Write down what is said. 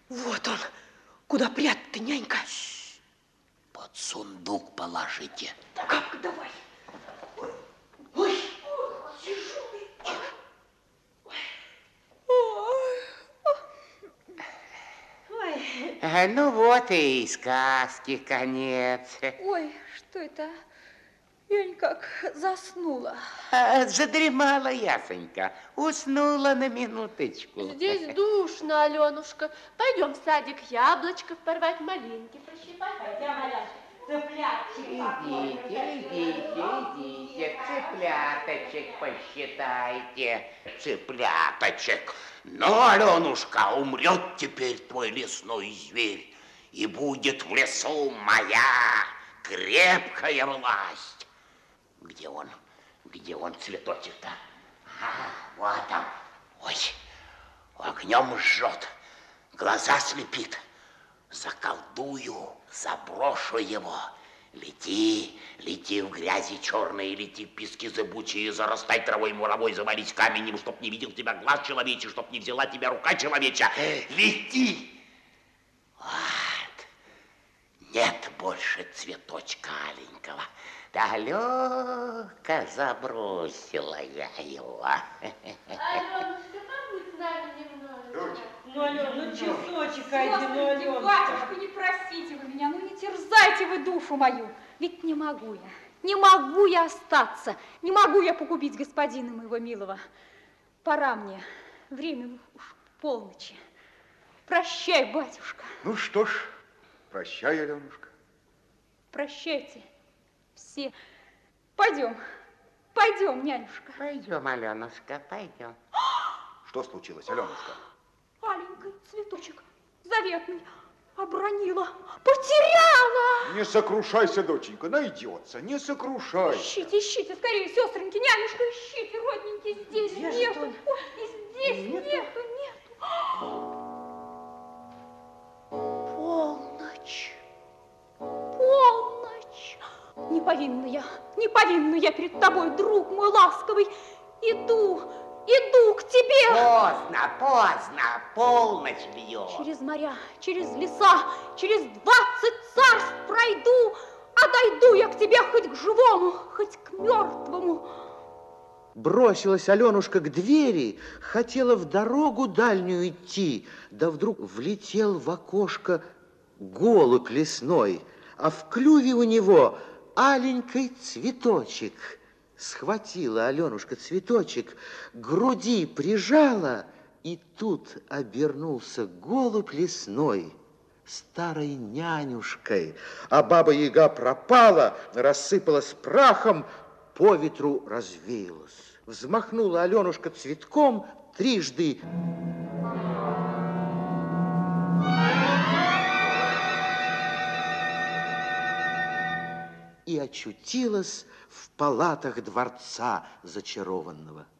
Вот он. Куда прятать-то, нянька? Под сундук положите. Как, давай. Ой, тяжелый. Ой. Ну вот и сказки конец. Ой, что это? Я никак заснула. Задремала ясонька, уснула на минуточку. Здесь душно, Аленушка. Пойдем в садик яблочко порвать, малинки пощипать. Пойдем, Аляшка, цыплятчик. Идите, цыпляточек посчитайте. Цыпляточек. Но, Аленушка, умрет теперь твой лесной зверь, и будет в лесу моя крепкая власть. Где он? Где он, цветочек-то? Вот он. Ой, огнем жжет, глаза слепит. Заколдую, заброшу его. Лети, лети в грязи черные, лети в пески зыбучие, зарастай травой муровой, завались каменем, чтоб не видел тебя глаз человечий, чтоб не взяла тебя рука человеча. Лети! Вот. Нет больше цветочка аленького. Далеко забросила я его. Аленушка, побудь с нами немножечко. Ну, Ален, ну часочек один, ну, Ален. Батюшка, не просите вы меня, ну не терзайте вы душу мою. Ведь не могу я, не могу я остаться, не могу я погубить господина моего милого. Пора мне, время уж полночи. Прощай, батюшка. Ну что ж, прощай, Аленушка. Прощайте все. Пойдем, пойдем, нянюшка. Пойдем, Аленушка, пойдем. Что случилось, Аленушка? Аленький цветочек заветный обронила, потеряла. Не сокрушайся, доченька, найдется, не сокрушайся. Ищите, ищите, скорее, сестреньки, нянюшка, ищите, родненький, здесь Где нету. же он? Ой, и здесь нету, нету. Полночь, полночь. Не повинна я перед тобой, друг мой ласковый. Иду к тебе. Поздно, полночь бьет. Через моря, через леса, через 20 царств пройду, а дойду я к тебе хоть к живому, хоть к мертвому. Бросилась Аленушка к двери, хотела в дорогу дальнюю идти, да вдруг влетел в окошко голубь лесной, а в клюве у него аленький цветочек. Схватила Аленушка цветочек, к груди прижала, и тут обернулся голубь лесной старой нянюшкой, а баба-яга пропала, рассыпалась прахом, по ветру развеялась. Взмахнула Аленушка цветком трижды. И очутилась в палатах дворца зачарованного.